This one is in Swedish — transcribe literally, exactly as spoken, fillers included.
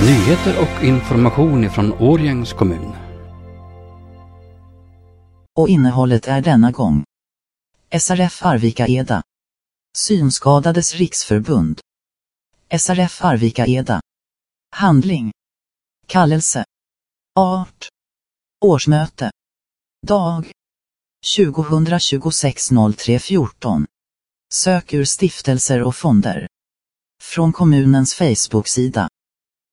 Nyheter och information ifrån Årjängs kommun. Och innehållet är denna gång: S R F Arvika-Eda. Synskadades riksförbund. S R F Arvika-Eda. Handling. Kallelse. Art. Årsmöte. Dag. tjugohundratjugosex noll tre fjorton. Sök ur stiftelser och fonder. Från kommunens Facebook-sida.